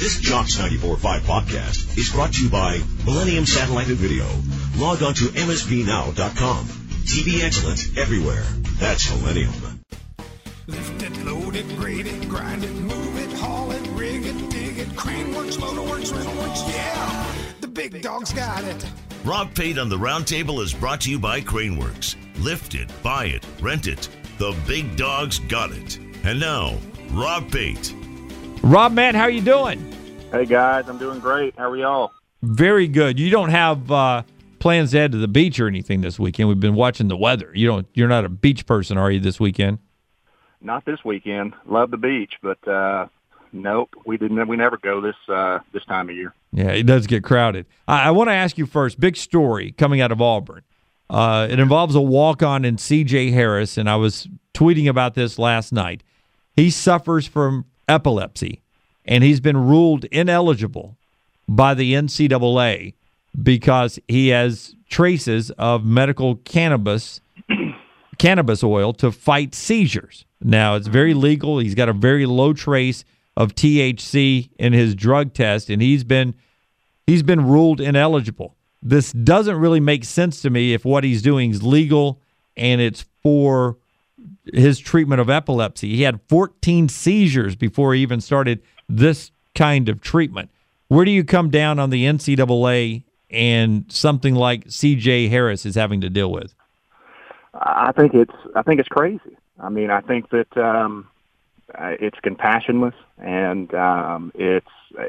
This Jocks 94.5 podcast is brought to you by Millennium Satellite and Video. Log on to msvnow.com. TV excellence everywhere. That's Millennium. Lift it, load it, grade it, grind it, move it, haul it, rig it, dig it, crane works, loader works, rental works, yeah! The big dog's got it. Rob Pate on the Roundtable is brought to you by Craneworks. Lift it, buy it, rent it. The big dog's got it. And now, Rob Pate. Rob, man, how you doing? Hey, guys, I'm doing great. How are y'all? Very good. You don't have plans to head to the beach or anything this weekend. We've been watching the weather. You're not a beach person, are you, this weekend? Not this weekend. Love the beach, but nope, we never go this time of year. Yeah, it does get crowded. I want to ask you first, big story coming out of Auburn. It involves a walk-on in C.J. Harris, and I was tweeting about this last night. He suffers from epilepsy, and he's been ruled ineligible by the NCAA because he has traces of medical cannabis oil to fight seizures. Now, it's very legal. He's got a very low trace of THC in his drug test, and he's been ruled ineligible. This doesn't really make sense to me if what he's doing is legal and it's for his treatment of epilepsy. He had 14 seizures before he even started this kind of treatment. Where do you come down on the NCAA and something like C.J. Harris is having to deal with? I think it's crazy. I mean, I think that it's compassionless, and it's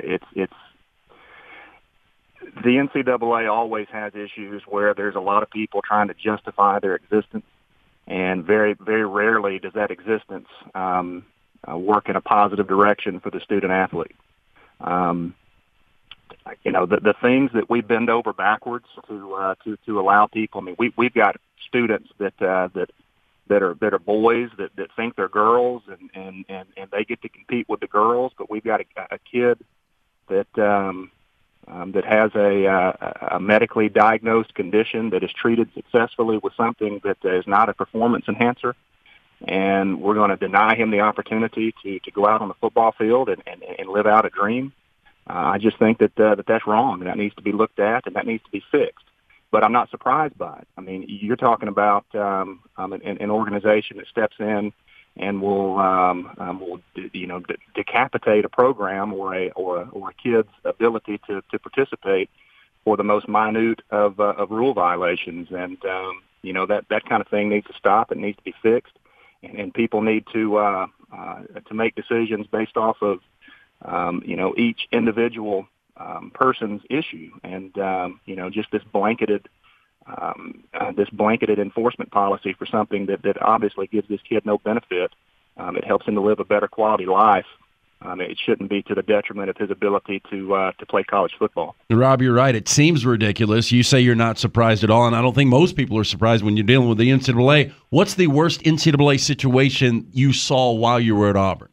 the NCAA always has issues where there's a lot of people trying to justify their existence, and very, very rarely does that existence work in a positive direction for the student athlete. The things that we bend over backwards to allow people. I mean, we've got students that are boys that think they're girls, and they get to compete with the girls. But we've got a kid that has a medically diagnosed condition that is treated successfully with something that is not a performance enhancer, and we're going to deny him the opportunity to go out on the football field and live out a dream. I just think that that's wrong, and that needs to be looked at, and that needs to be fixed. But I'm not surprised by it. I mean, you're talking about an organization that steps in and will decapitate a program or a kid's ability to participate for the most minute of rule violations, and that kind of thing needs to stop. It needs to be fixed, and people need to make decisions based off of each individual person's issue, and just this blanketed enforcement policy for something that obviously gives this kid no benefit. It helps him to live a better quality life. It shouldn't be to the detriment of his ability to play college football. Rob, you're right. It seems ridiculous. You say you're not surprised at all, and I don't think most people are surprised when you're dealing with the NCAA. What's the worst NCAA situation you saw while you were at Auburn?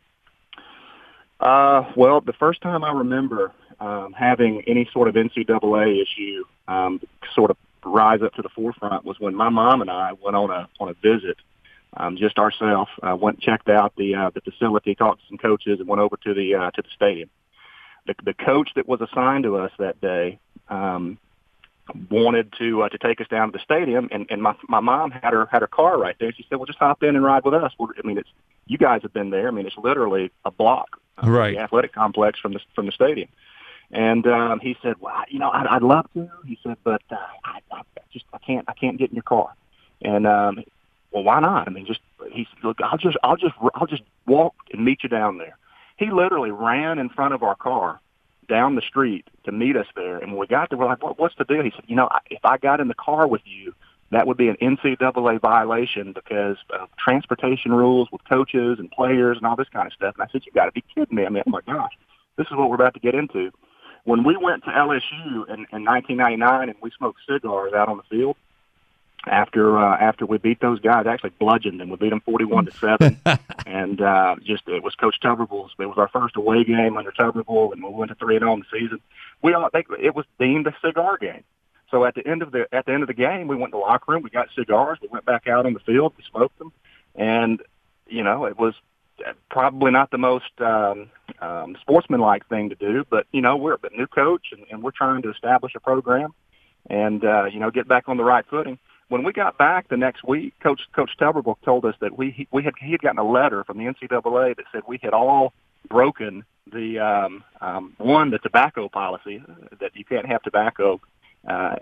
Well, the first time I remember having any sort of NCAA issue sort of rise up to the forefront was when my mom and I went on a visit, just ourselves. Went checked out the facility, talked to some coaches, and went over to the stadium. The coach that was assigned to us that day wanted to take us down to the stadium, and my mom had her car right there. She said, "Well, just hop in and ride with us." Well, I mean, you guys have been there. I mean, it's literally a block. Right. The athletic complex from the stadium. And he said, "Well, I'd love to." He said, "But I can't get in your car." And well, why not? I mean, he said, "Look, I'll just walk and meet you down there." He literally ran in front of our car down the street to meet us there. And when we got there, we're like, "What's the deal?" He said, "If I got in the car with you, that would be an NCAA violation because of transportation rules with coaches and players and all this kind of stuff." And I said, "You got to be kidding me. I mean, oh, my gosh, this is what we're about to get into." When we went to LSU in 1999 and we smoked cigars out on the field, after we beat those guys, actually bludgeoned them. We beat them 41-7, and it was Coach Tuberville's. It was our first away game under Tuberville, and we went to 3-0 in the season. It was deemed a cigar game. So at the end of the game, we went to the locker room. We got cigars. We went back out on the field. We smoked them, and it was probably not the most sportsmanlike thing to do, but, we're a new coach, and we're trying to establish a program and, get back on the right footing. When we got back the next week, Coach Tuberville told us that he had gotten a letter from the NCAA that said we had all broken the the tobacco policy, that you can't have tobacco at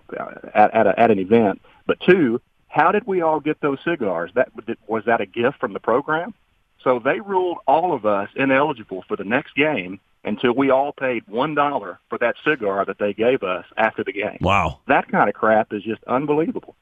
an event, but 2, how did we all get those cigars? Was that a gift from the program? So they ruled all of us ineligible for the next game until we all paid $1 for that cigar that they gave us after the game. Wow. That kind of crap is just unbelievable.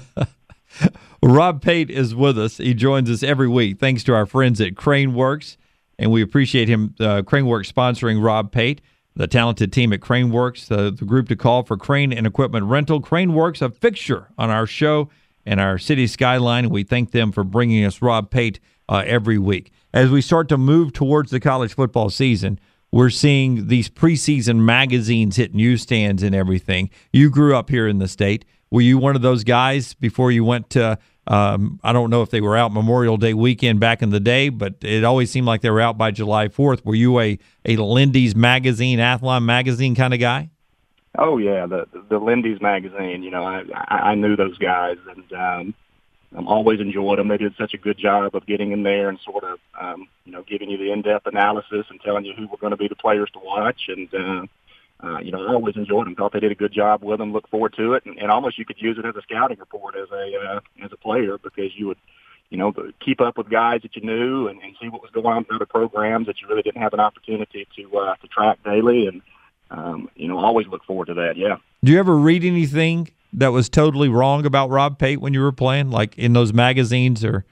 Rob Pate is with us. He joins us every week thanks to our friends at Crane Works, and we appreciate him, Crane Works, sponsoring Rob Pate, the talented team at Crane Works, the group to call for crane and equipment rental. Crane Works, a fixture on our show and our city skyline, and we thank them for bringing us Rob Pate every week. As we start to move towards the college football season, we're seeing these preseason magazines hit newsstands and everything. You grew up here in the state. Were you one of those guys before you went to, I don't know if they were out Memorial Day weekend back in the day, but it always seemed like they were out by July 4th. Were you a Lindy's magazine, Athlon magazine kind of guy? Oh, yeah, the Lindy's magazine. I knew those guys, and always enjoyed them. They did such a good job of getting in there and sort of, giving you the in-depth analysis and telling you who were going to be the players to watch. And, I always enjoyed them. Thought they did a good job with them. Look forward to it. And almost you could use it as a scouting report as a player, because you would, keep up with guys that you knew and see what was going on in other programs that you really didn't have an opportunity to track daily. And, always look forward to that, yeah. Do you ever read anything that was totally wrong about Rob Pate when you were playing, like in those magazines or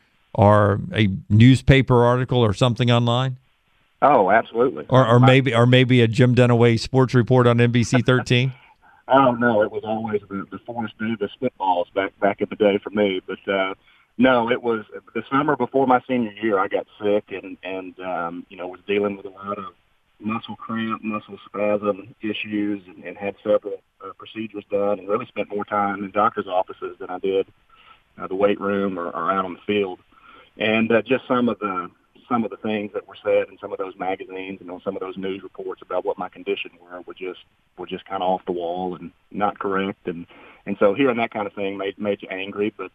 a newspaper article or something online? Oh, absolutely. Or maybe a Jim Dunaway sports report on NBC 13? Oh, no, it was always the Forrest Davis spitballs back in the day for me. But, no, it was the summer before my senior year. I got sick and was dealing with a lot of muscle cramp, muscle spasm issues, and had several procedures done, and really spent more time in doctor's offices than I did the weight room or out on the field. And just some of the things that were said in some of those magazines and on some of those news reports about what my condition were just kind of off the wall and not correct. And so hearing that kind of thing made you angry, but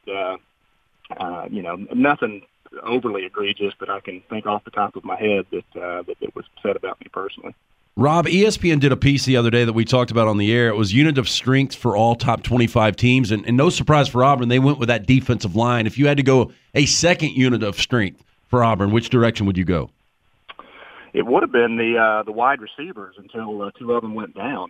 nothing overly egregious that I can think off the top of my head that was said about me personally. Rob, ESPN did a piece the other day that we talked about on the air. It was unit of strength for all top 25 teams, and no surprise for Auburn, they went with that defensive line. If you had to go a second unit of strength for Auburn, which direction would you go? It would have been the wide receivers until 2 of them went down.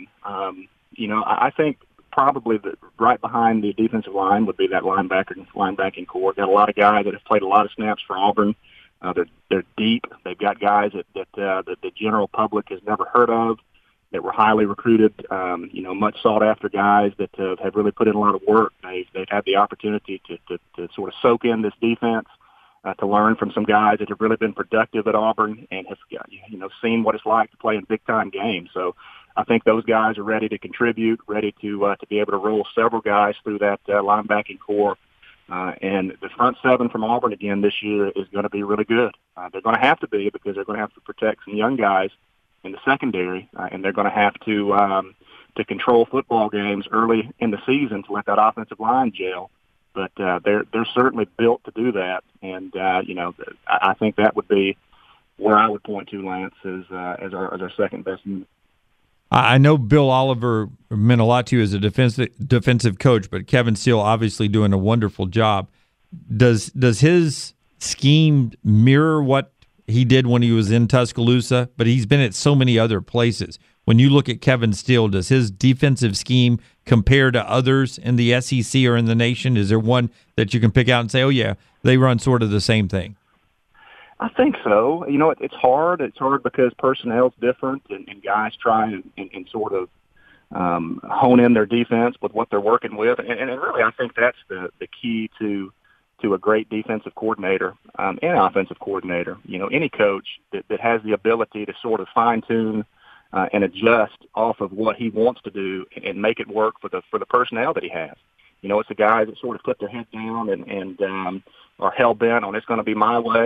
I think probably right behind the defensive line would be that linebacking core. Got a lot of guys that have played a lot of snaps for Auburn. They're deep. They've got guys that the general public has never heard of, that were highly recruited, much sought after guys that have really put in a lot of work. They've had the opportunity to sort of soak in this defense, to learn from some guys that have really been productive at Auburn and have seen what it's like to play in big time games. So I think those guys are ready to contribute, ready to be able to roll several guys through that linebacking core. And the front seven from Auburn again this year is going to be really good. They're going to have to be, because they're going to have to protect some young guys in the secondary, and they're going to have to control football games early in the season to let that offensive line gel. But they're certainly built to do that, and I think that would be where I would point to, Lance, as our second best unit. I know Bill Oliver meant a lot to you as a defensive coach, but Kevin Steele obviously doing a wonderful job. Does his scheme mirror what he did when he was in Tuscaloosa? But he's been at so many other places. When you look at Kevin Steele, does his defensive scheme compare to others in the SEC or in the nation? Is there one that you can pick out and say, oh, yeah, they run sort of the same thing? I think so. It's hard. It's hard because personnel's different, and guys try and sort of hone in their defense with what they're working with. And really, I think that's the key to a great defensive coordinator and offensive coordinator. Any coach that has the ability to sort of fine-tune and adjust off of what he wants to do and make it work for the personnel that he has. It's the guys that sort of put their head down and are hell-bent on it's going to be my way.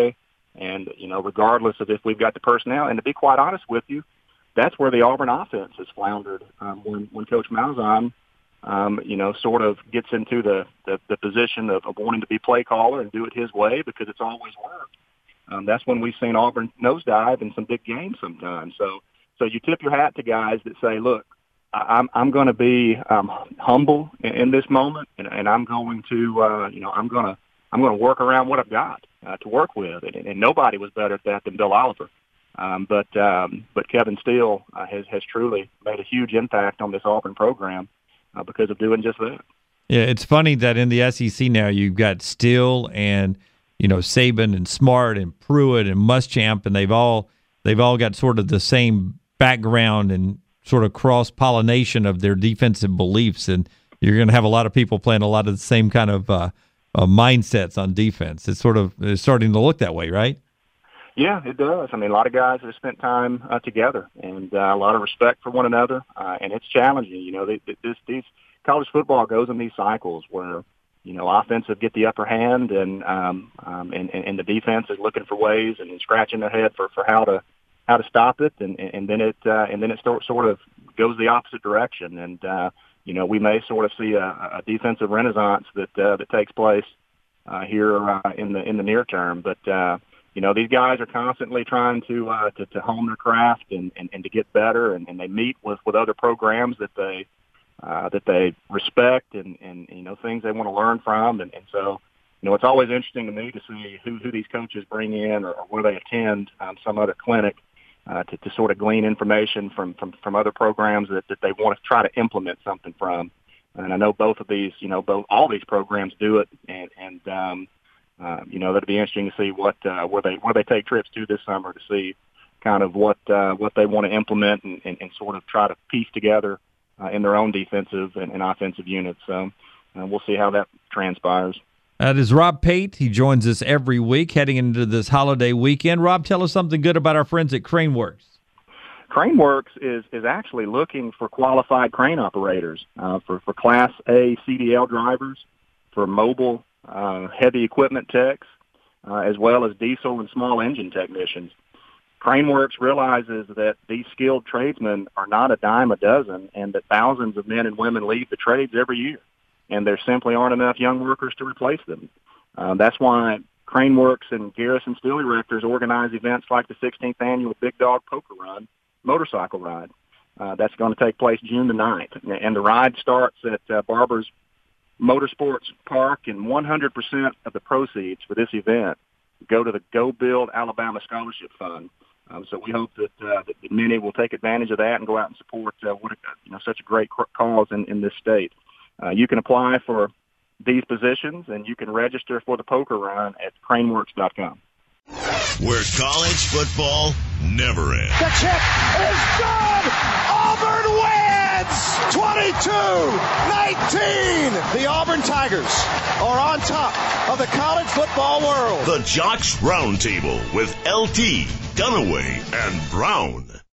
And, regardless of if we've got the personnel, and to be quite honest with you, that's where the Auburn offense has floundered when Coach Malzahn, sort of gets into the position of wanting to be play caller and do it his way because it's always worked. That's when we've seen Auburn nosedive in some big games sometimes. So you tip your hat to guys that say, look, I'm going to be humble in this moment, and I'm going to, I'm going to work around what I've got to work with, and nobody was better at that than Bill Oliver. But Kevin Steele has truly made a huge impact on this Auburn program because of doing just that. Yeah, it's funny that in the SEC now you've got Steele and Saban and Smart and Pruitt and Muschamp, and they've all got sort of the same background and sort of cross-pollination of their defensive beliefs, and you're going to have a lot of people playing a lot of the same kind of mindsets on defense. It's starting to look that way, right? Yeah, it does. I mean, a lot of guys have spent time together and a lot of respect for one another, and it's challenging. These college football goes in these cycles where offensive get the upper hand, and the defense is looking for ways and scratching their head for how to stop it, and then it sort of goes the opposite direction, and we may sort of see a defensive renaissance that takes place here in the near term, but these guys are constantly trying to hone their craft and to get better, and they meet with other programs that they respect and things they want to learn from, and so it's always interesting to me to see who these coaches bring in or where they attend some other clinic to sort of glean information from other programs that they want to try to implement something from. And I know both of these, all these programs do it, and that'd be interesting to see where they take trips to this summer to see kind of what they want to implement and sort of try to piece together in their own defensive and offensive units. So we'll see how that transpires. That is Rob Pate. He joins us every week heading into this holiday weekend. Rob, tell us something good about our friends at Craneworks. Craneworks is actually looking for qualified crane operators for Class A CDL drivers, for mobile heavy equipment techs, as well as diesel and small engine technicians. Craneworks realizes that these skilled tradesmen are not a dime a dozen, and that thousands of men and women leave the trades every year, and there simply aren't enough young workers to replace them. That's why Craneworks and Garrison Steel Erectors organize events like the 16th Annual Big Dog Poker Run motorcycle ride. That's going to take place June the 9th, and the ride starts at Barber's Motorsports Park, and 100% of the proceeds for this event go to the Go Build Alabama Scholarship Fund. So we hope that many will take advantage of that and go out and support such a great cause in this state. You can apply for these positions, and you can register for the poker run at craneworks.com. Where college football never ends. The kick is good! Auburn wins! 22-19! The Auburn Tigers are on top of the college football world. The Jocks Roundtable with LT, Dunaway, and Brown.